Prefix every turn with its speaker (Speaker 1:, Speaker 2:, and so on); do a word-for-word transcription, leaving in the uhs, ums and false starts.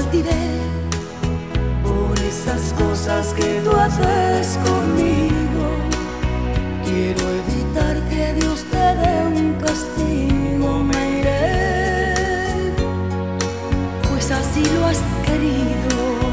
Speaker 1: partiré por esas cosas que tú haces conmigo. Quiero evitar que Dios te dé un castigo. Me iré, pues así lo has querido.